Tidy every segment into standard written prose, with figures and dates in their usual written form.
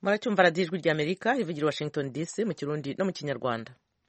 muracyumva radiyo ijwi ry'Amerika ivugira Washington DC mu Kirundi no mu Kinyarwanda.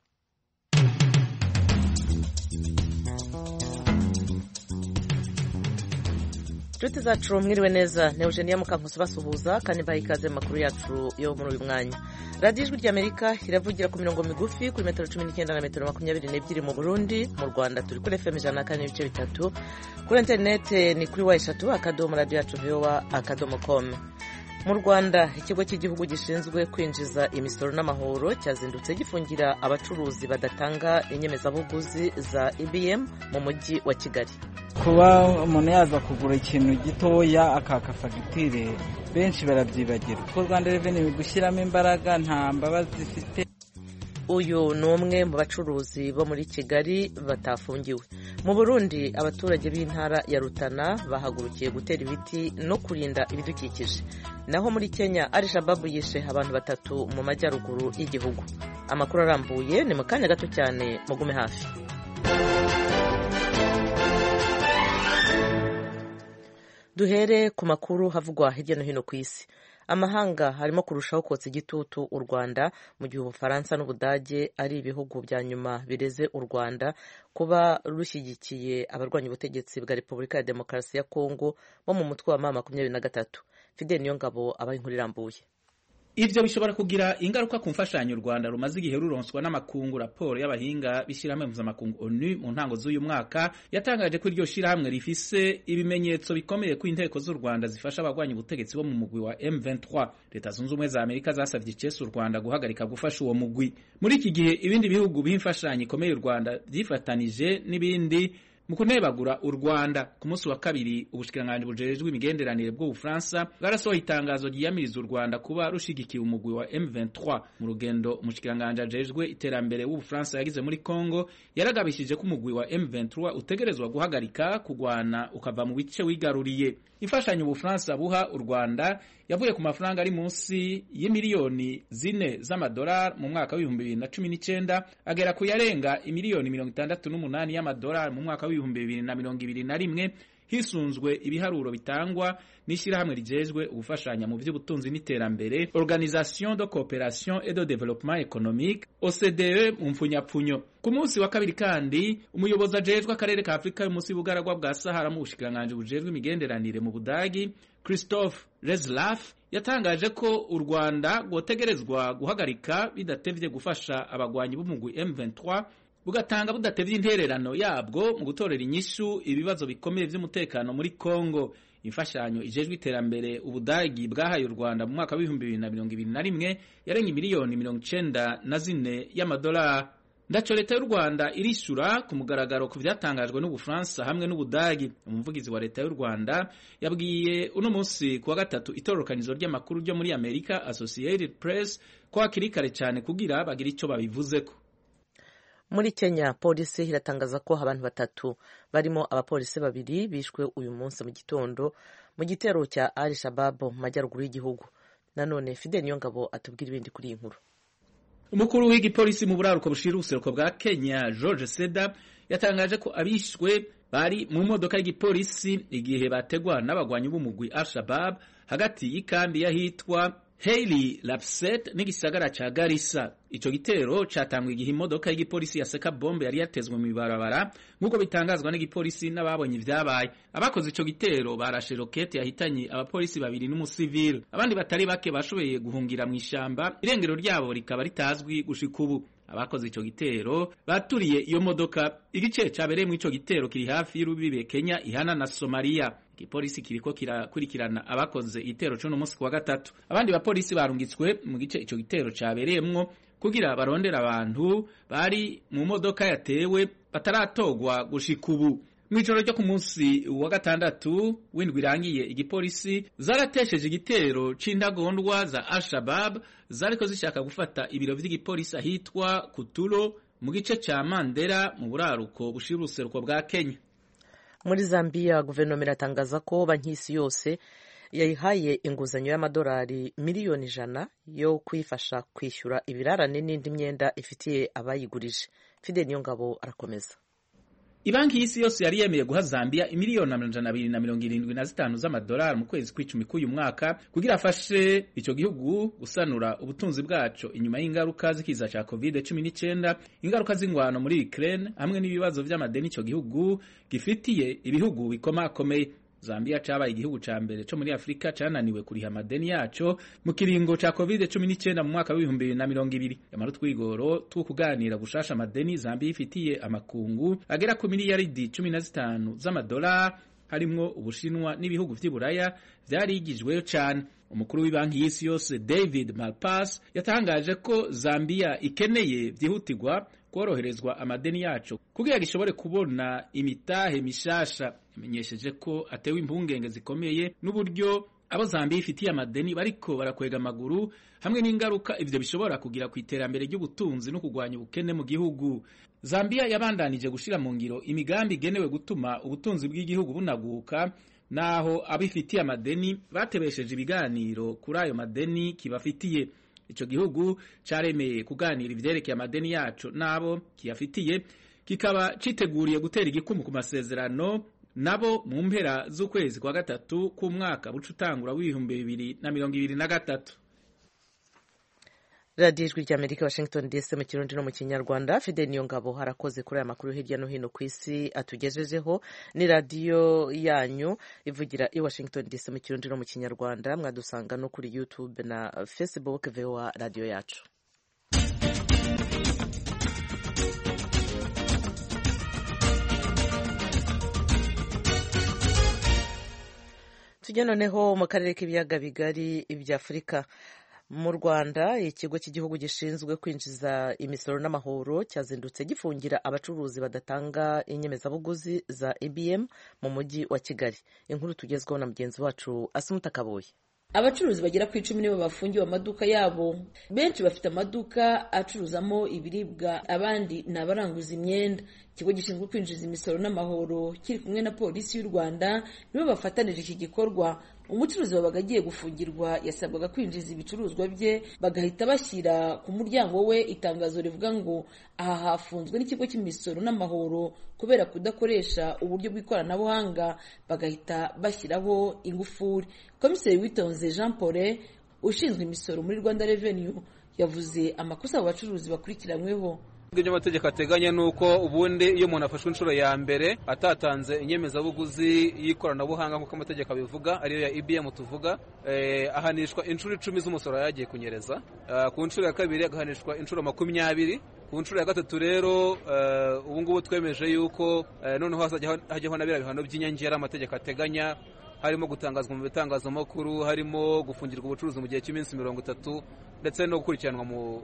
Nshuti zacu mwiriwe neza, ni Eugenia Mukankusi basuhuza kandi baha ikaze makuru yacu yo muri uyu mwanya. Radiyo ijwi ry'Amerika iravugira ku mirongo migufi kuri metero 19 na metero 22 mu Burundi. Mu Rwanda turi kuri FM 104.3, kuri interinete ni kuri wa@radio-yacu.voa.com. Mu Rwanda ikigo cy'igihugu gishinzwe kwinjiza imisoro n'amahoro cyazindutse gifungira abacuruzi badatanga inyemezabuguzi za IBM mu mujyi wa Kigali. Kuba umuntu yaza kugura ikintu gitoya akaka fagitire benshi barabyibagira ko Rwanda Revenue gushyiramo imbaraga nta mbabazi zifite. Uyu ni umwe mu bacuruzi bo muri Kigali batafungiwe. Mu Burundi abaturage b'intara ya Rutana bahagurukiye gutera ibiti no kurinda ibidukikije. Naho muri Kenya Al-Shabaab yishe abantu 3 mu majyaruguru y'igihugu. Amakuru arambuye ni mu kanya gato cyane, mugume hafi. Duhere ku makuru havugwa hirya no hino ku isi. Amahanga harimo kurushaho kotsa igitutu u Rwanda mu gihe Ubufaransa n'Ubudage ari ibihugu bya nyuma bireze u Rwanda kuba rushyigikiye abarwanya ubutegetsi bwa Repubulika ya Demokarasi ya Kongo bo mu mutwe wa M23. Fidel Niyongabo abaye inkuru irambuye. Ivyo bishobora kugira ingaruka ku mfashanyo u Rwanda rumaze igihe ruronswa n'amakungu. Raporo y'abahinga bishirahamwe mpuzamakungu ONU mu ntango z'uyu mwaka yatangaje ko iryo shirahamwe rifise ibimenyetso bikomeye ko inteko z'u Rwanda zifasha abagwanya ubutegetsi bo mu mugwi wa M23. Leta zunze ubumwe za Amerika zasavye Chess u Rwanda guhagarika gufasha uwo mugwi. Muri iki gihe ibindi bihugu b'imfashanyo ikomeye u Rwanda vyifatanije n'ibindi mu kunebagura u Rwanda. Ku munsi wa kabiri ubushikiranganji bujejwe imigenderanire bw'Ubufaransa bwarasohoye itangazo ryiyamiriza u Rwanda kuba rushigikiye umugwi wa M23. Mu rugendo umushikiranganji ajejwe iterambere w'Ubufaransa yagize muri Kongo yaragabishije ko umugwi wa M23 utegerezwa guhagarika kugwana ukava mu bice wigaruriye. Imfashanyo Ubufaransa buha u Rwanda yavuye ku mafaranga ari munsi y'imiliyoni 4 z'amadolari mu mwaka wa 2019 agera ku yarenga imiliyoni 68 y'amadolari mu mwaka wa 2021 hisunzwe ibiharuro bitangwa n'ishyirahamwe rijejwe ubufashanya mu by'ubutunzi n'iterambere, Organisation de Coopération et de Développement Économique, OCDE mu mfunyapfunyo. Ku munsi wa kabiri kandi umuyobozi ajejwe akarere ka Afrika y'umunsi bugaragwa bwa Sahara mu bushikiranganji bujejwe imigenderanire mu Budagi, Christophe Reslaf, yatangaje ko u Rwanda rwotegerezwa guhagarika bidatevye gufasha abagwanyi b'umugwi M23 bugatanga budatevye intererano yabwo mu gutorera inyishu ibibazo bikomeye by'umutekano muri Kongo. Imfashanyo ijejwe iterambere Ubudagi bwahaye u Rwanda mu mwaka wa 2021 yarenga miliyoni 94 y'amadolari. Ndaco leta y'u Rwanda irishura ku mugaragaro ku vyatangajwe n'Ubufaransa hamwe n'Ubudagi. Umuvugizi wa leta y'u Rwanda yabwiye uno munsi kuwa gatatu itororokanizo ry'amakuru ryo muri Amerika Associated Press ko hakiri kare cyane kugira bagira ico babivuzeko. Muri Kenya polisi iratangaza ko abantu 3 barimo abapolisi 2 bishwe uyu munsi mu gitondo mu gitero cya Al-Shabaab mu majyaruguru y'igihugu. Nanone Fidel Niyongabo atubwira ibindi kuri iyi nkuru. Umukuru w'igipolisi mu buraruko bushira ubuseruko bwa Kenya George Seda yatangaje ko abishwe bari mu modoka y'igipolisi igihe bategwa n'abagwanyi b'umugwi Al-Shabaab hagati y'ikambi yahitwa Haile Lapset n'igisagara ca Garissa. Ico gitero catangwa igihe imodoka y'igipolisi yaseka bombe yari yatezwe mu ibarabara nk'uko bitangazwa n'igipolisi n'ababonye ivyabaye. Abakoze ico gitero barashe rokete yahitanye abapolisi 2 n'umusivile. Abandi batari bake bashoboye guhungira mu ishamba, irengero ryabo rikaba ritazwi gushika ubu. Abakoze ico gitero baturiye iyo modoka. Igice cabereye mu ico gitero kiri hafi y'urubibe Kenya ihana na Somalia. Igipolisi kiriko kirakurikirana abakoze igitero cyo no munsi kwa gatatu. Abandi bapolisi barungitswe mu gice ico gitero cabereyemwo kugira barondera abantu bari mu modoka yatewe bataratogwa gushika ubu. Mwijoro ryo ku munsi wa gatandatu w'indwi irangiye igipolisi zaratesheje igitero c'intagondwa za Al-Shabaab zariko zishaka gufata ibiro vy'igipolisi ahitwa Kutulo mu gice ca Mandera mu buraruko bushira uruseruko bwa Kenya. Muri Zambia guverinoma iratangaza ko banki y'isi yose yayihaye inguzanyo y'amadolari miliyoni 100 yo kwifasha kwishyura ibirarane n'indi myenda ifitiye abayigurije. Fidel Niyongabo arakomeza. Ibanki y'isi yose yari yemeye guha Zambia imiliyoni 275 z'amadolari mu kwezi kw'icumi k'uyu mwaka kugira afashe ico gihugu gusanura ubutunzi bwaco inyuma y'ingaruka z'ikiza ca COVID-19, ingaruka z'ingwano muri Ukraine hamwe n'ibibazo vy'amadeni ico gihugu gifitiye ibihugu bikomakomeye. Zambia cabaye igihugu ca mbere co muri Afrika cananiwe kuriha amadeni yaco mu kiringo ca COVID-19 mu mwaka wa 2020. Yamara twigoro two kuganira gushasha amadeni Zambia ifitiye amakungu agera ku miliyaridi 15 z'amadolari harimwo Ubushinwa n'ibihugu vy'Iburaya vyarigijweyo cane. Umukuru w'ibanki y'isi yose David Malpass yatangaje ko Zambia ikeneye vyihutirwa koroherezwa amadeni yaco kugira gishobore kubona imitahe mishasha. Yamenyesheje ko atewe impungenge zikomeye n'uburyo abo Zambia ifitiye amadeni bariko barakwega amaguru hamwe n'ingaruka ivyo bishobora kugira ku iterambere ry'ubutunzi no kugwanya ubukene mu gihugu. Zambia yabandanije gushira mu ngiro imigambi igenewe gutuma ubutunzi bw'igihugu bunaguka, naho abifitiye amadeni batebesheje ibiganiro kuri ayo madeni kibafitiye. Ico gihugu caremeye kuganira ivyerekeye amadeni yaco nabo kiyafitiye, kikaba citeguriye gutera igikumu ku masezerano nabo mu mpera z'ukwezi kwa gatatu k'umwaka buca utangura w'2023. Radio Ijwi ry'Amerika, Washington DC, mu Kirundi no mu Kinyarwanda. Fidel Niyongabo harakoze kuri aya makuru hirya no hino ku isi atugejejeho. Ni radio yanyu ivugira i Washington DC mu Kirundi no mu Kinyarwanda. Mwadusanga no kuri YouTube na Facebook VOA radio yacu. Tujya noneho mu karere k'ibiyaga bigari ibya Afurika. Mu Rwanda, ikigo cy'igihugu gishinzwe kwinjiza imisoro n'amahoro cyazindutse gifungira abacuruzi badatanga inyemezabuguzi za IBM mu mujyi wa Kigali. Inkuru tugezweho na mugenzi wacu Asumuta Kaboyi. Abacuruzi bagera ku 10 nibo bafungiwe amaduka yabo. Benshi bafite amaduka acuruzamo ibiribwa, abandi ni abaranguza imyenda. Ikigo gishinzwe kwinjiza imisoro n'amahoro kiri kumwe na polisi y'u Rwanda nibo bafatanije iki gikorwa. Umucuruzi wabaga agiye gufungirwa yasabwaga kwinjiza ibicuruzwa bye, bagahita bashyira ku muryango we itangazo rivuga ngo aha hafunzwe n'ikigo cy'imisoro n'amahoro kubera kudakoresha uburyo bw'ikoranabuhanga, bagahita bashyiraho ingufuri. Komiseri Witonze Jean Paul ushinzwe imisoro muri Rwanda Revenue yavuze amakosa abo bacuruzi bakurikiranyweho. Ibyo amategeko ateganya nuko ubundi iyo umuntu afashwe inshuro ya mbere atatanze inyemezabuguzi y'ikoranabuhanga nk'uko amategeko abivuga ariyo ya IBM tuvuga, ahanishwa inshuro 10 z'umusoro yagiye kunyereza, ku nshuro ya kabiri agahanishwa inshuro 20, ku nshuro ya gatatu rero ubu ngubu twemeje yuko noneho hajyaho nabira bihano by'inyongera amategeko ateganya, harimo gutangazwa mu bitangazamakuru, harimo gufungirwa ubucuruzi mu gihe cy'iminsi 30 ndetse no gukurikiranwa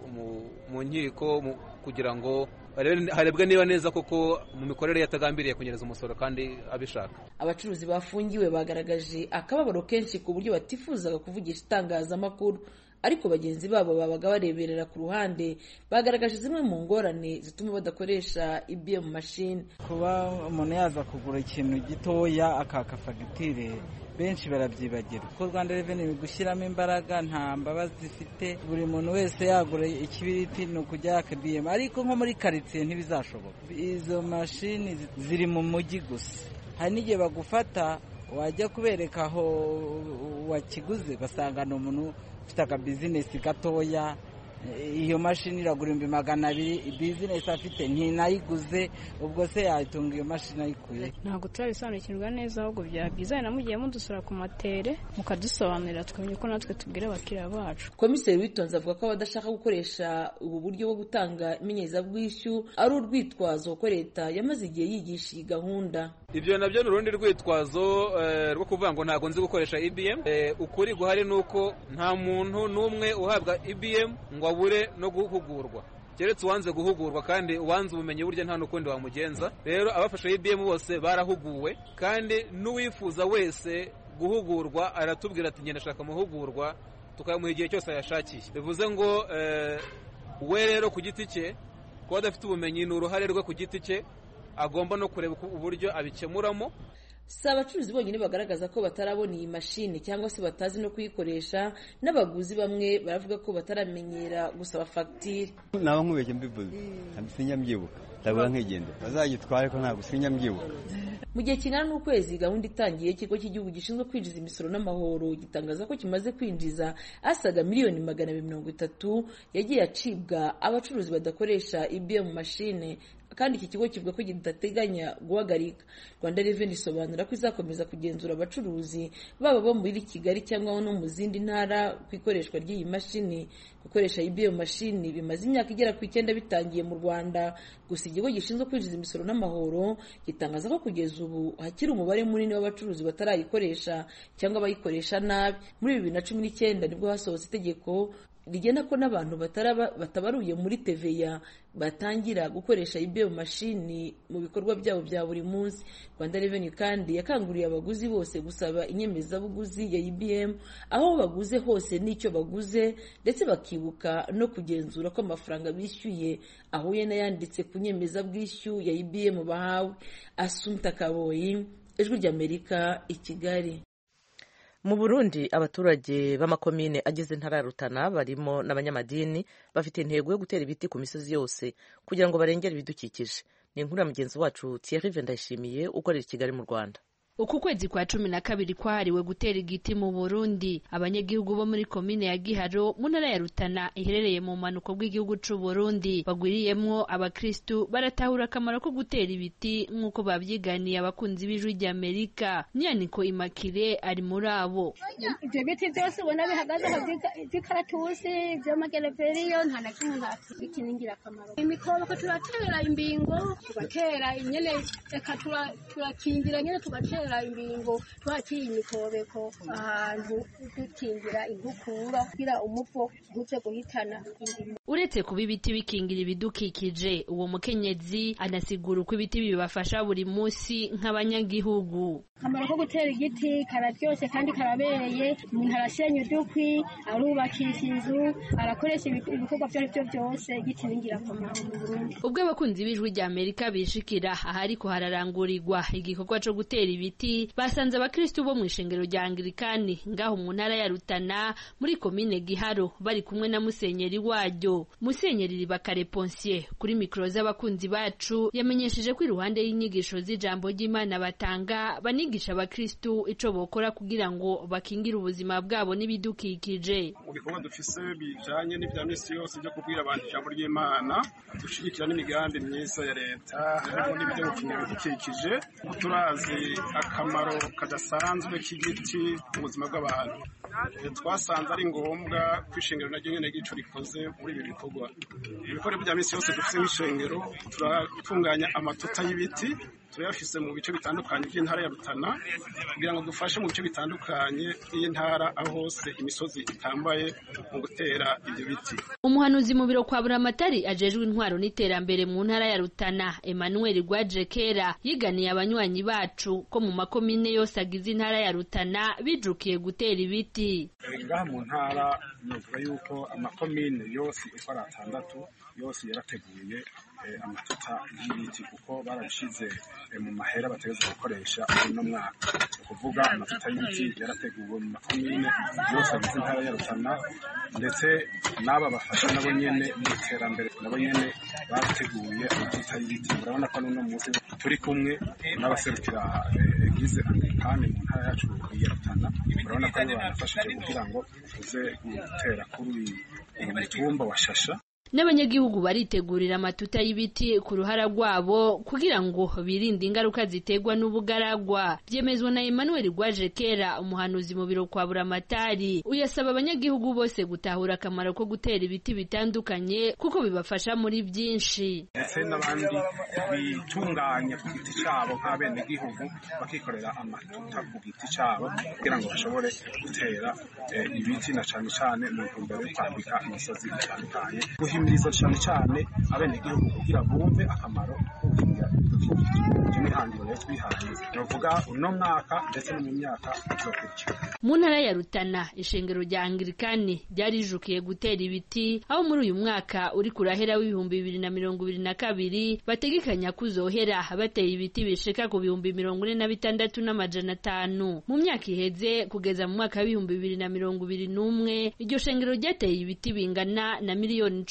mu nkiko kugira ngo harebwe niba neza koko mu mikorere yatagambiriye kunyereza umusoro kandi abishaka. Abacuruzi bafungiwe bagaragaje akababaro kenshi ku buryo batifuzaga kuvugisha itangazamakuru, ariko bagenzi babo babaga bareberera ku ruhande bagaragaje zimwe mu ngorane zituma badakoresha IBM machine. Kuba umuntu yaza kugura ikintu gitoya akaka fagitire benshi barabyibagira, ko Rwanda Revenue gushyiramo imbaraga nta mbabazi zifite, buri muntu wese yagura ikibiriti no kujya IBM, ariko nko muri quartier ntibizashoboka. Izo mashini ziri mu mujyi gusa, hari n'igihe bagufata wajya kubereka aho wakiguze basanga no umuntu ufite aka business gatoya, iyo mashini iragura 200, business afite ntinayiguze, ubwo se yatunga iyo mashini ayikuye. Ntabwo turabisobanukirwa neza, ahubwo byiza namugiye mudusura ku matere mukadusobanurira tukamenya ko natwe tubwira abakiriya bacu. Komiseri Witonze avuga ko abadashaka gukoresha ubu buryo bwo gutanga imenyezabwishyu ari urwitwazo ko leta yamaze igihe yigisha iyi gahunda. Ibyo nabyo n'urundi rwitwazo rwo kuvuga ngo ntago nzi gukoresha IBM. Ukuri guhari nuko nta muntu n'umwe uhabwa IBM ngo abure no guhugurwa, keretse uwanze guhugurwa, kandi uwanze ubumenyi burya nta n'ukundi wamugenza. Rero abafashe IBM bose barahuguwe, kandi n'uwifuza wese guhugurwa aratubwira ati ngenda shaka muhugurwa, tukamuha igihe cyose yashakiye. Bivuze ngo we rero ku giti cye kuba adafite ubumenyi ni uruhare rwe ku giti cye, agomba no kureba uburyo abikemuramo. si abacuruzi bonyine bagaragaza ko batarabona iyi mashini cyangwa se batazi no kuyikoresha, n'abaguzi bamwe baravuga ko bataramenyera gusaba fagitire. Naba nkubeshye mbivuze sinya mbyibuka ndabura nkigende bazagitware ko ntabwo sinya mbyibuka. Mu gihe kingana n'ukwezi gahunda itangiye, ikigo cy'igihugu gishinzwe kwinjiza imisoro n'amahoro gitangaza ko kimaze kwinjiza asaga miliyoni 230 yagiye acibwa abacuruzi badakoresha IBM mashine, kandi iki kigo kivuga ko kidateganya guhagarika. Rwanda Revenue isobanura ko izakomeza kugenzura abacuruzi baba bo muri Kigali cyangwa no mu zindi ntara ku ikoreshwa ry'iyi mashini. Gukoresha IBM mashini bimaze imyaka igera ku 9 bitangiye mu Rwanda, gusa ikigo gishinzwe kwinjiza imisoro n'amahoro gitangaza ko kugeza ubu hakiri umubare munini w'abacuruzi batarayikoresha cyangwa bayikoresha nabi. Muri 2019 nibwo hasohotse itegeko rigena ko n'abantu batabaruye muri TVA batangira gukoresha IBM mashini mu bikorwa byabo bya buri munsi. Rwanda Revenue kandi yakanguriye abaguzi bose gusaba inyemezabuguzi ya IBM aho baguze hose n'icyo baguze, ndetse bakibuka no kugenzura ko amafaranga bishyuye ahuye n'ayanditse ku nyemezabwishyu ya IBM bahawe. Assumpta Kaboyi, Ijwi ry'Amerika, i Kigali. Mu Burundi abaturage b'amakomine agize intara ya Rutana barimo n'abanyamadini bafite intego yo gutera ibiti ku misozi yose kugira ngo barengere ibidukikije. Ni inkuru ya mugenzi wacu Thierry Ndayishimiye ukorera i Kigali mu Rwanda. Uku kwezi kwa 12 kwahariwe gutera igiti mu Burundi, abanyagihugu bo muri komine ya Giharo mu ntara ya Rutana iherereye mu manuko bw'igihugu c'u Burundi bagwiriyemwo abakristu baratahura akamaro ko gutera ibiti nk'uko babyiganiye abakunzi b'Ijwi ry'Amerika. Nyaniko Imakire ari muri abo. Ibyo biti byose ubona bihagaze aho by'ikaratusi by'amagereveriyo nta na kimwe nta ningira akamaro. Imikobo ko turatera imbingo, tugatera inyene eka turakingira nyene tugatera imbingo twakiye imikobeko ahantu dukingira inkukura kugira umuvo ntuze guhitana. Uretse kuba ibiti bikingira ibidukikije, uwo mukenyezi anasigura uko ibiti bibafasha buri munsi nk'abanyagihugu. Akamaro ko gutera igiti kararyoshe kandi karabereye, umuntu arasenya udukwi, arubakisha inzu, arakoresha ibikorwa byo byose, igiti ningira akamaro mu Burundi. Ubwo abakunzi b'Ijwi ry'Amerika bishikira ahariko hararangurirwa igikorwa cyo gutera ibiti, basanze abakristu bo mu ishengero rya Anglikani ngaho mu ntara ya Rutana muri komine Giharo bari kumwe na musenyeri waryo. Musenyeri Ribakare Ponsier kuri mikro z'abakunzi bacu yamenyesheje ko iruhande y'inyigisho z'ijambo ry'Imana batanga banigisha abakristu ico bokora kugira ngo bakingire ubuzima bwabo n'ibidukikije. Mu bikorwa dufise bijanye n'ivya misi yose byo kubwira abantu ijambo ry'Imana, dushigikira n'imigambi myiza ya leta harimo n'ibyo gukingira ibidukikije. Turazi akamaro kadasanzwe k'igiti mu buzima bw'abantu. Twasanze ari ngombwa kwishengero na nyene gico rikoze muri ibi bikorwa. Ibikorwa bya misi yose dufise nk'ishengero turatunganya amatuta y'ibiti turayafise mu bice bitandukanye by'intara ya Rutana kugira ngo dufashe mu bice bitandukanye y'intara aho hose imisozi itambaye mu gutera ibyo biti. Umuhanuzi mu biro kwa Buramatari ajejwe intwaro n'iterambere mu ntara ya Rutana Emmanuel Rwajekera yiganiye abanywanyi bacu ko mu makomine yose agize intara ya Rutana bijukiye gutera ibiti. Ngaha mu ntara novuga yuko amakomine yose uko ari 6 yose yarateguye amatuta y'ibiti kuko barashize mu mahera bategeza gukoresha uno mwaka. Kuvuga amatuta y'ibiti yarateguwe mu makomine yose agize intara ya Rutana, ndetse n'aba bafasha nabo nyene mu iterambere nabo nyene bateguye amatuta y'ibiti. Murabona ko n'uno munsi turi kumwe n'abaserukira eglise Anglikane mu ntara yacu ya Rutana. Murabona ko barafashije kugira ngo tuze gutera kuri umutumba wa Shasha. N'abanyagihugu baritegurira amatuta y'ibiti ku ruhara rwabo kugira ngo birinde ingaruka zitegwa n'ubugaragwa. Byemezwa na Emmanuel Rwajekera umuhanuzi mu biro kwa Buramatari. Uyasaba abanyagihugu bose gutahura akamaro ko gutera ibiti bitandukanye kuko bibafasha muri byinshi. Ndetse n'abandi bitunganya ku giti cyabo nk'abene gihugu bakikorera amatuta ku giti cyabo kugira ngo bashobore gutera ibiti na cyane mu ntumbero yo kwambika imisozi itandukanye. Guhimiriza cyane abene gihugu kugira bumve akamaro ko gukingira ibidukikije. N'ihangiro twihaye novuga uno mwaka ndetse no mu myaka izokurikira. Mu ntara ya Rutana ishengero rya Anglikani ryarijukiye gutera ibiti aho muri uyu mwaka uri kurahera w'ibihumbi 2022 bategekanya kuzohera bateye ibiti bishika ku 46,500 mu myaka iheze kugeza mu mwaka w'ibihumbi 2021 iryo shengero ryateye ibiti bingana na miliyoni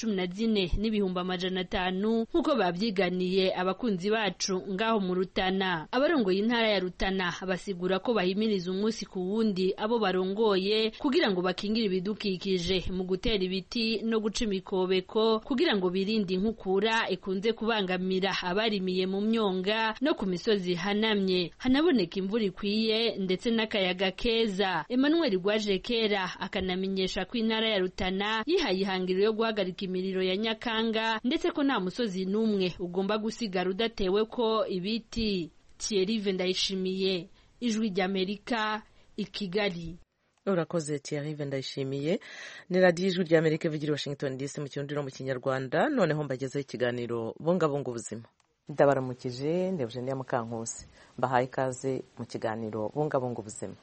14,500 nkuko babyiganiye abakunzi bacu ngaho mu Rutana. Abarongoye intara ya Rutana basigura ko bahimiriza umunsi ku wundi abo barongoye kugira ngo bakingire ibidukikije mu gutera ibiti no guca imikobeko kugira ngo birinde inkukura ikunze kubangamira abarimiye mu myonga no ku misozi hanamye hanaboneka imvura ikwiye ndetse n'akayaga keza. Emmanuel Rwajekera akanamenyesha ko intara ya Rutana yihaye ihangiro yo guhagarika imiriro ya Nyakanga ndetse ko nta musozi n'umwe ugomba gusigara udatewe ko ibiti. Thierry Vendayishimiye, Ijwi ry'Amerika, i Kigali. Urakoze Thierry Vendayishimiye. Ni radiyo Ijwi ry'Amerika ivugira Washington DC mu Kirundi no mu Kinyarwanda. Noneho mbagezeho ikiganiro bungabunga ubuzima. Ndabaramukije Eugenia Mukankusi, mbahaye ikaze mu kiganiro bungabunga ubuzima.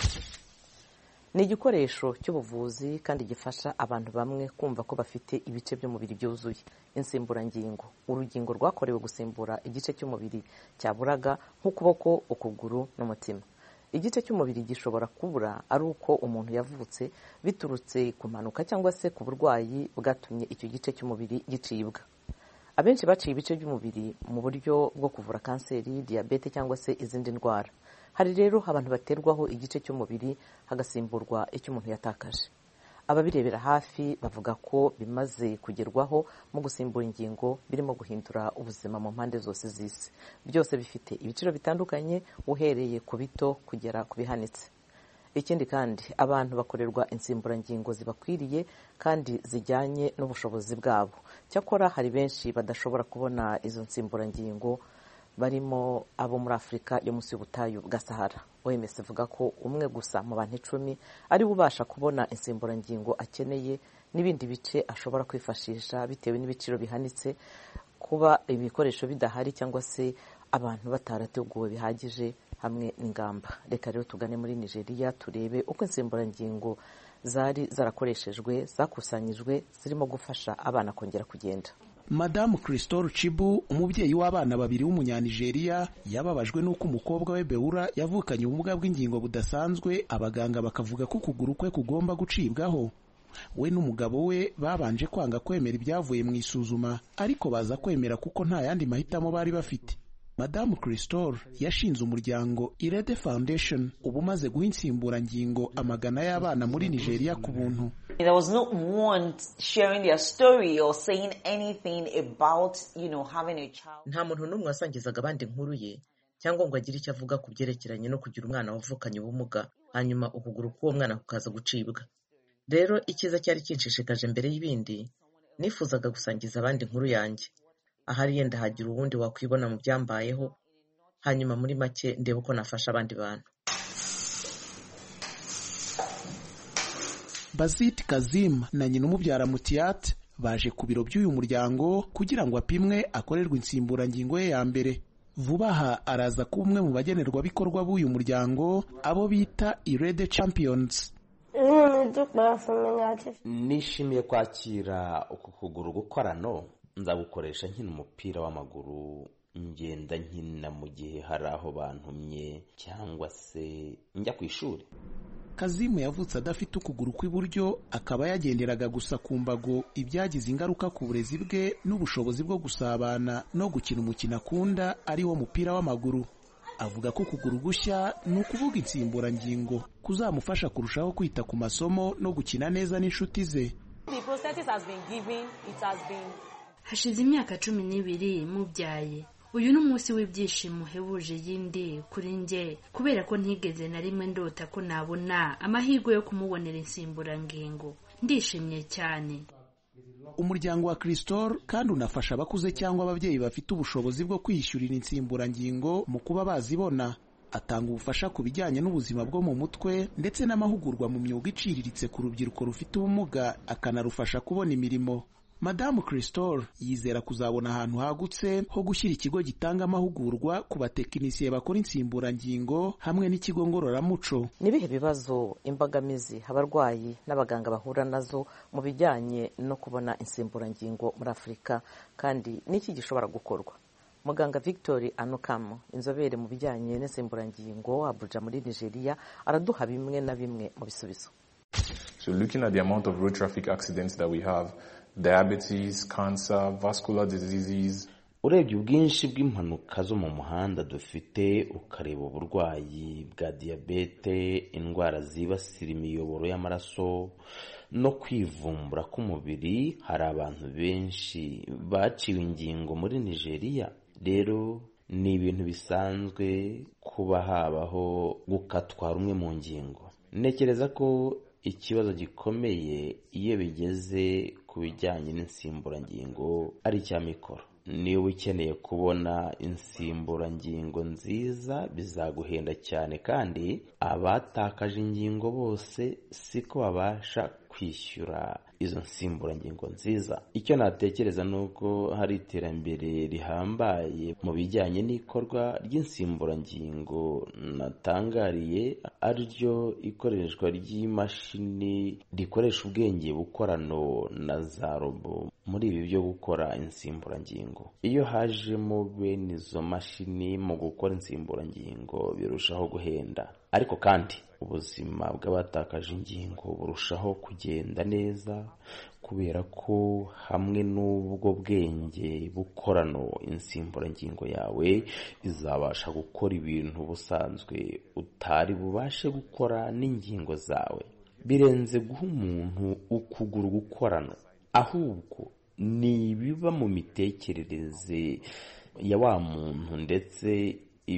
Ni igikoresho cy'ubuvuzi kandi gifasha abantu bamwe kumva ko bafite ibice by'umubiri byuzuye. Insimburangingo, urugingo rwakorewe gusimbura igice cy'umubiri cyaburaga nk'ukuboko, ukuguru n'umutima. Igice cy'umubiri gishobora kubura ari uko umuntu yavutse biturutse ku mpanuka cyangwa se ku burwayi bwatumye icyo gice cy'umubiri gicibwa. Abenshi baciye ibice by'umubiri mu buryo bwo kuvura kanseri, diyabete cyangwa se izindi ndwara. Hari rero abantu baterwaho igice cy'umubiri hagasimburwa icyo umuntu yatakaje. Ababirebera hafi bavuga ko bimaze kugerwaho mu gusimbura ingingo birimo guhindura ubuzima mu mpande zose z'isi. Byose bifite ibiciro bitandukanye uhereye ku bito kugera ku bihanitse. Ikindi kandi abantu bakorerwa insimburangingo zibakwiriye kandi zijyanye n'ubushobozi bwabo. Cyakora hari benshi badashobora kubona izo nsimburangingo barimo abo muri Afurika yo munsi y'ubutayu bwa Sahara. OMS ivuga ko umwe gusa mu bantu 10 ari ubasha kubona insimburangingo akeneye n'ibindi bice ashobora kwifashisha bitewe n'ibiciro bihanitse, kuba ibikoresho bidahari cyangwa se abantu batarateguwe bihagije hamwe n'ingamba. Reka rero tugane muri Nigeria turebe uko insimburangingo zari zarakoreshejwe zakusanyijwe zirimo gufasha abana kongera kugenda. Madamu Crystal Chibu, umubyeyi w'abana babiri w'umunyanigeria, yababajwe n'uko umukobwa we Beura yavukanye ubumuga bw'ingingo budasanzwe, abaganga bakavuga ko ukuguru kwe kugomba gucibwaho. We n'umugabo we babanje kwanga kwemera ibyavuye mu isuzuma, ariko baza kwemera kuko nta yandi mahitamo bari bafite. Madamu Crystal yashinze umuryango Irede Foundation ubu maze guha insimburangingo amagana y'abana muri Nigeria ku buntu. There was no one sharing their story or saying anything about, having a child. Nta muntu n'umwe wasangizaga abandi inkuru ye cyangwa ngo agire icyo avuga ku byerekeranye no kugira umwana wavukanye ubumuga hanyuma ukuguru k'uwo mwana kukaza gucibwa. Rero icyiza cyari kinshishikaje mbere y'ibindi, nifuzaga gusangiza abandi inkuru yanjye. Ahari yenda hagira uwundi wakwibona mu byambayeho, hanyuma muri make ndebe uko nafasha abandi bantu. Bazit Kazim na nyina umubyara Mutiat baje ku biro by'uyu muryango kugira ngo apimwe akorerwe insimburangingo ye ya mbere. Vuba aha araza kuba umwe mu bagenerwabikorwa b'uyu muryango, abo bita Irede Champions. Nishimiye kwakira uku kuguru gukorano, nzagukoresha nkina umupira w'amaguru, ngenda nkina mu gihe hari aho bantumye cyangwa se njya ku ishuri. Kazimu yavutse adafite ukuguru kw'iburyo, akaba yagenderaga gusa ku mbago, ibyagize ingaruka ku burezi bwe n'ubushobozi bwo gusabana no gukina umukino akunda ari wo mupira w'amaguru. Avuga ko ukuguru gushya ni ukuvuga insimburangingo kuzamufasha kurushaho kwita ku masomo no gukina neza n'inshuti ze. Hashize imyaka 12 mubyaye. Uyu ni umunsi w'ibyishimo uhebuje yindi kuri nge, kubera ko ntigeze na rimwe ndota ko nabona amahirwe yo kumubonera insimburangingo. Ndishimye cyane. Umuryango wa Crystal kandi unafasha abakuze cyangwa ababyeyi bafite ubushobozi bwo kwishyurira insimburangingo mu kuba bazibona. Atanga ubufasha ku bijyanye n'ubuzima bwo mu mutwe ndetse n'amahugurwa mu myuga iciriritse ku rubyiruko rufite ubumuga, akanarufasha kubona imirimo. Madamu Crystal yizera kuzabona ahantu hagutse ho gushyira ikigo gitanga amahugurwa ku batekinisiye bakora insimburangingo hamwe n'ikigo ngororamuco. Nibihe bibazo, imbogamizi abarwayi n'abaganga bahura nazo mu bijyanye no kubona insimburangingo muri Afurika, kandi n'iki gishobora gukorwa? Muganga Victor Anokam, inzobere mu bijyanye n'insimburangingo Abuja muri Nigeria, araduha bimwe na bimwe mu bisubizo. So looking at the amount of road traffic accidents that we have, diabetes, cancer, vascular diseases. Urebye ubwinshi bw'impanuka zo mu muhanda dufite, ukareba uburwayi bwa diyabete, indwara zibasira imiyoboro y'amaraso no kwivumbura k'umubiri, hari abantu benshi baciwe ingingo muri Nigeria. Rero ni ibintu bisanzwe kuba habaho gukatwa rumwe mu ngingo. Ntekereza ko ikibazo gikomeye iyo bigeze ku bijyanye n'insimburangingo ari icya mikoro. Niba ukeneye kubona insimburangingo nziza bizaguhenda cyane, kandi abatakaje ingingo bose siko babasha kwishyura izo nsimburangingo nziza. Icyo natekereza nuko hari iterambere rihambaye mu bijyanye n'ikorwa ry'insimburangingo natangariye, ariryo ikoreshwa ry'imashini rikoresha ubwenge bukorano na za robo muri ibi byo gukora insimburangingo. Iyo hajemo bene izo mashini mu gukora insimburangingo birushaho guhenda, ariko kandi ubuzima bw'abatakaje ingingo burushaho kugenda neza, kubera ko hamwe n'ubwo bwenge bukorano insimburangingo yawe izabasha gukora ibintu busanzwe utari bubashe gukora n'ingingo zawe. Birenze guha umuntu ukuguru gukorano, ahubwo ni biba mu mitekerereze ya wa muntu, ndetse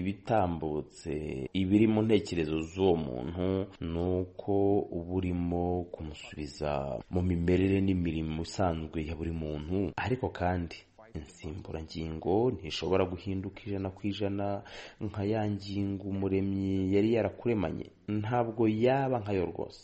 ibitambutse ibiri mu ntekerezo z'uwo muntu nuko uba urimo kumusubiza mu mimerere n'imirimo isanzwe ya buri muntu. Ariko kandi insimburangingo ntishobora guhinduka 100% nka ya ngingo umuremyi yari yarakuremanye, ntabwo yaba nkayo rwose.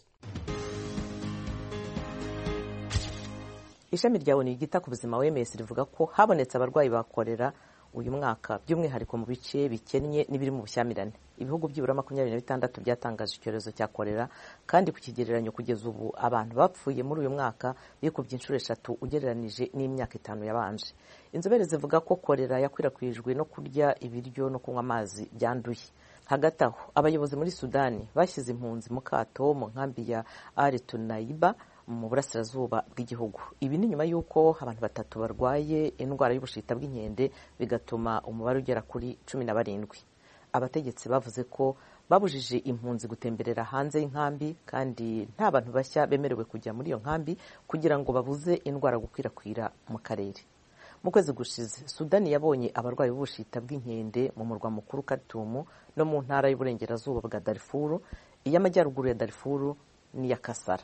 Ishami rya ONU ryita ku buzima WMS rivuga ko habonetse abarwayi ba kolera uyu mwaka, by'umwihariko mu bice bikennye n'ibiri mu bushyamirane. Ibihugu byibura 26 byatangaje icyorezo cya kolera, kandi ku kigereranyo kugeza ubu abantu bapfuye muri uyu mwaka bikubye inshuro 3 ugereranije n'imyaka 5 yabanje. Inzobere zivuga ko kolera yakwirakwijwe no kurya ibiryo no kunywa amazi byanduye. Hagati aho, abayobozi muri Sudani bashyize impunzi mu kato mu nkambi ya Al-Tunaiba mu burasirazuba bw'igihugu. Ibi ni nyuma y'uko abantu 3 barwaye indwara y'ubushita bw'inkende, bigatuma umubare ugera kuri 17. Abategetsi bavuze ko babujije impunzi gutemberera hanze y'inkambi, kandi nta bantu bashya bemerewe kujya muri iyo nkambi kugira ngo babuze indwara gukwirakwira mu karere. Mu kwezi gushize, Sudani yabonye abarwayi b'ubushita bw'inkende mu murwa mukuru Khartoum no mu ntara y'uburengerazuba bwa Darfur, iy'amajyaruguru ya Darfur n'iya Kasara.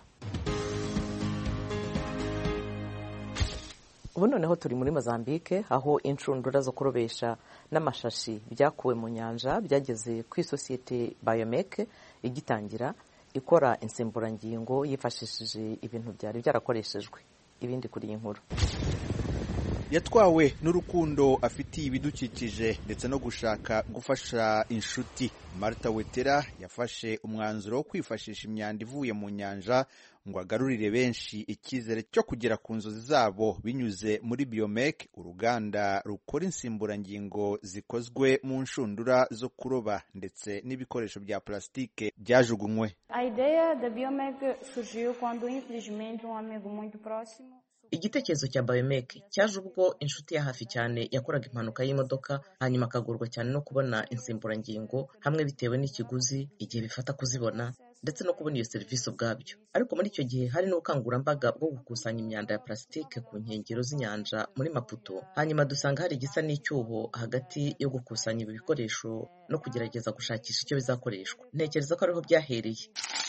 Ubu noneho turi muri Mozambique, aho inshundura zo kurobesha n'amashashi byakuwe mu nyanja byageze ku isosiyete Biomec igitangira ikora insimburangingo yifashishije ibintu byari byarakoreshejwe. Ibindi kuri iyi nkuru. Yatwawe n'urukundo afitiye ibidukikije ndetse no gushaka gufasha inshuti, Martha Wetera yafashe umwanzuro wo kwifashisha imyanda ivuye mu nyanja ngo agarurire benshi icyizere cyo kugera ku nzozi zabo binyuze muri Biomec, uruganda rukora insimburangingo zikozwe mu nshundura zo kuroba ndetse n'ibikoresho bya plastike byajugunywe. A ideia da Biomec surgiu quando infelizmente amigo muito próximo. Igitekerezo cya Biomec cyaje ubwo inshuti ya hafi cyane yakoraga impanuka y'imodoka, hanyuma akagorwa cyane no kubona insimburangingo, hamwe bitewe n'ikiguzi igihe bifata kuzibona ndetse no kubona iyo serivisi ubwabyo. Ariko muri icyo gihe hari n'ubukangurambaga bwo gukusanya imyanda ya plastike ku nkengero z'inyanja muri Maputo, hanyuma dusanga hari igisa n'icyuho hagati yo gukusanya ibi bikoresho no kugerageza gushakisha icyo bizakoreshwa. Ntekereza ko ariho byahereye.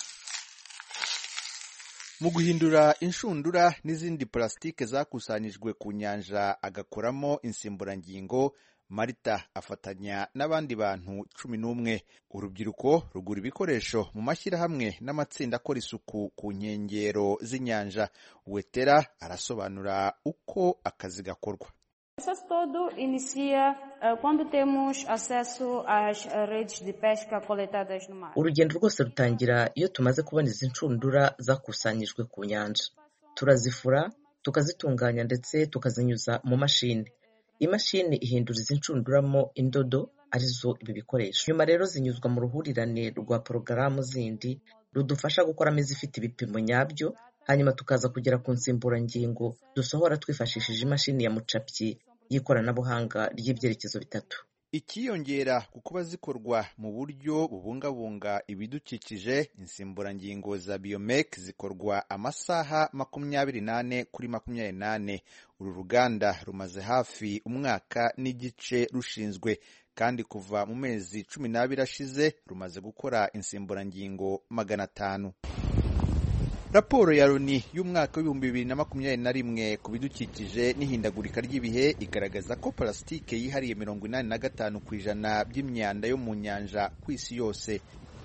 Mu guhindura inshundura n'izindi plastike zakusanyijwe ku nyanja agakoramo insimburangingo, Marita afatanya n'abandi bantu 11. Urubyiruko rugura ibikoresho mu mashyirahamwe n'amatsinda akora isuku ku nkengero z'inyanja. Wetera arasobanura uko akazi gakorwa. O processo todo inicia quando temos acesso às redes de pesca coletadas no mar. Urugendo rwose rutangira iyo tumaze kubona izi nshundura zakusanyijwe ku nyanja. Turazifura, tukazitunganya ndetse tukazinyuza mu mashini. Imashini ihindura izi nshunduramo indodo arizo ibi bikoresho. Nyuma rero zinyuzwa mu ruhurirane rwa porogaramu zindi rudufasha gukoramo izifite ibipimo nyabyo, hanyuma tukaza kugera ku nsimburangingo dusohora twifashishije imashini ya mucapyi y'ikoranabuhanga ry'ibyerekezo bitatu. Ikiyongera ku kuba zikorwa mu buryo bubungabunga ibidukikije, insimburangingo za Biomek zikorwa amasaha 28 kuri 28. Uru ruganda rumaze hafi umwaka n'igice rushinzwe, kandi kuva mu mezi 12 ashize rumaze gukora insimburangingo 500. Raporo ya Loni y'umwaka w'2021 ku bidukikije n'ihindagurika ry'ibihe igaragaza ko plastike yihariye 85% by'imyanda yo mu nyanja ku isi yose.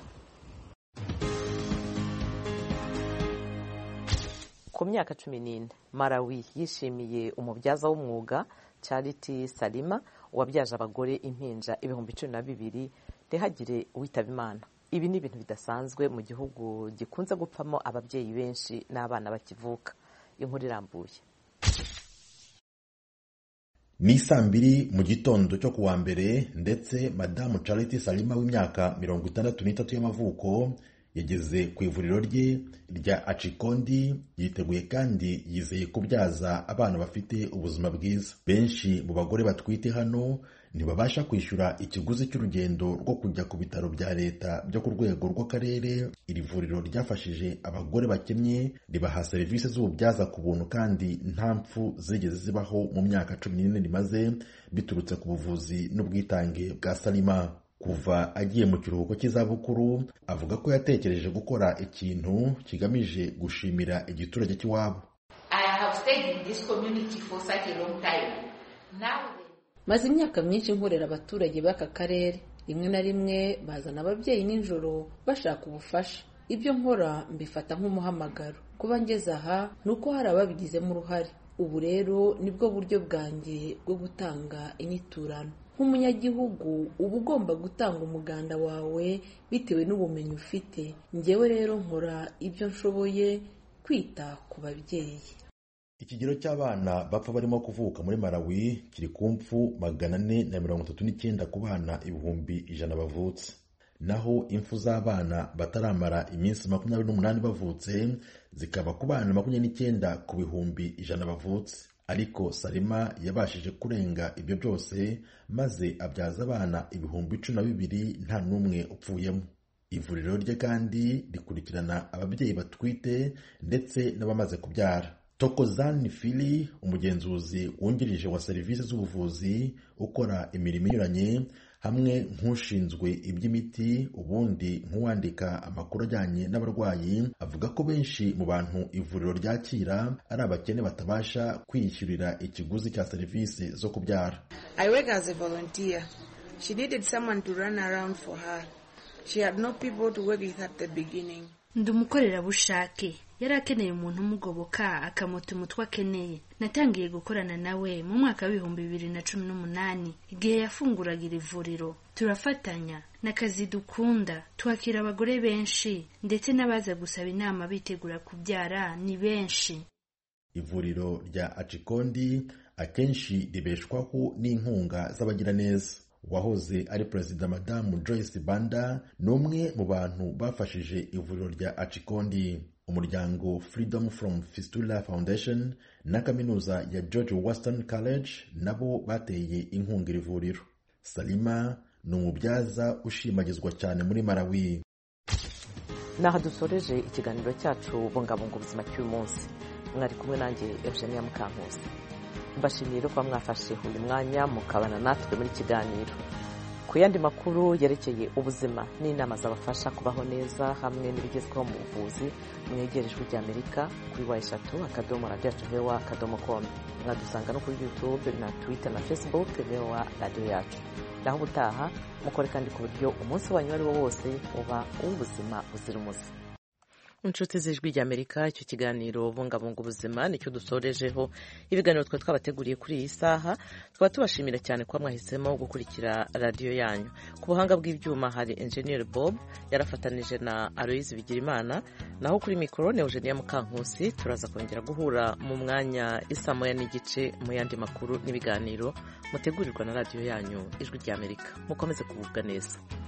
Ku myaka 14 Malawi yishimiye umubyaza w'umwuga Charity Salima wabyaje abagore impinja 12,000 ntihagire uwitaba Imana. Ibi ni ibintu bidasanzwe mu gihugu gikunze gupfamo ababyeyi benshi n'abana bakivuka. Inkuru irambuye. Ni 2:00 mu gitondo cyo kuwa mbere, ndetse Madamu Charity Salima w'imyaka 63 y'amavuko yageze ku ivuriro rye rya Achikondi, yiteguye kandi yizeye kubyaza abana bafite ubuzima bwiza. Benshi mu bagore batwite hano ntibabasha kwishyura ikiguzi cy'urugendo rwo kujya ku bitaro bya leta byo ku rwego rw'akarere. Iri vuriro ryafashije abagore bakennye, ribaha serivisi z'ububyaza ku buntu kandi nta mpfu zigeze zibaho mu myaka 14 rimaze, biturutse ku buvuzi n'ubwitange bwa Salima. Kuva agiye mu kiruhuko cy'izabukuru, avuga ko yatekereje gukora ikintu kigamije gushimira igiturage cy'iwabo. Maze imyaka myinshi nkorera abaturage b'aka karere. Rimwe na rimwe bazana ababyeyi nijoro bashaka ubufasha. Ibyo nkora mbifata nk'umuhamagaro. Kuba ngeze aha ni uko hari ababigizemo uruhare. Ubu rero nibwo buryo bwanjye bwo gutanga inyiturano. Nk'umunyagihugu uba ugomba gutanga umuganda wawe bitewe n'ubumenyi ufite. Njyewe rero nkora ibyo nshoboye kwita ku babyeyi. Ikigero cy'abana bapfa barimo kuvuka muri Malawi kiri ku mpfu 439 ku bana 100,000 bavutse. Naho impfu z'abana bataramara iminsi 28 bavutse zikaba ku bana 29 ku 100,000 bavutse. Ariko Salima yabashije kurenga ibyo byose maze abyaza abana 12,000 nta n'umwe upfuyemo. Ivuriro rye kandi rikurikirana ababyeyi batwite ndetse n'abamaze kubyara. Tokozani Fili, umugenzuzi wungirije wa serivisi z'ubuvuzi ukora imirimo inyuranye, hamwe nk'ushinzwe iby'imiti ubundi nk'uwandika amakuru ajyanye n'abarwayi, avuga ko benshi mu bantu ivuriro ryakira ari abakene batabasha kwiyishyurira ikiguzi cya serivisi zo kubyara. I work as a volunteer. She needed someone to run around for her. She had no people to work with at the beginning. Ndi umukorerabushake. Yari akeneye umuntu umugoboka akamuta umutwe akeneye. Natangiye gukorana nawe mu mwaka wa 2018 igihe yafunguraga iri vuriro. Turafatanya n'akazi dukunda, twakira abagore benshi ndetse n'abaza gusaba inama bitegura kubyara ni benshi. Ivuriro rya Achikondi akenshi ribeshwaho n'inkunga z'abagiraneza. Wahoze ari Perezida Madamu Joyce Banda n'umwe mu bantu bafashije ivuriro rya Achikondi. Umuryango Freedom from Fistula Foundation na kaminuza ya George Washington College nabo bateye inkunga iri vuriro. Salima ni umubyaza ushimagizwa cyane muri Malawi. Naha dusoreje ikiganiro cyacu bungabunga ubuzima cy'uyu munsi. Mwari kumwe nanjye Eugenia Mukankusi. Mbashimiye ko mwafashe uyu mwanya mukabana natwe muri kiganiro. yandi makuru yerekeye ubuzima n'inama zabafasha kubaho neza hamwe n'ibigezweho mu buvuzi mwegerejwe ry'Amerika kuri wa@radio.com. Mwadusanga no kuri YouTube na Twitter na Facebook wa radio yacu. Naho ubutaha mukore kandi ku buryo umunsi wanyu ari wo wose uba uw'ubuzima buzira umuze. Inshuti z'ijwi ry'Amerika, icyo kiganiro bungabunga ubuzima nicyo dusorejeho ibiganiro twe twabateguriye kuri iyi saha. Twaba tubashimira cyane kuba mwahisemo gukurikira radiyo yanyu. Ku buhanga bw'ibyuma hari Engineer Bob yarafatanije na Aloise Bigirimana, naho kuri mikoro ni Eugenia Mukankusi. Turaza kongera guhura mu mwanya isa moya n'igice mu yandi makuru n'ibiganiro mutegurirwa na radiyo yanyu ijwi ry'Amerika. Mukomeze kugubwa neza.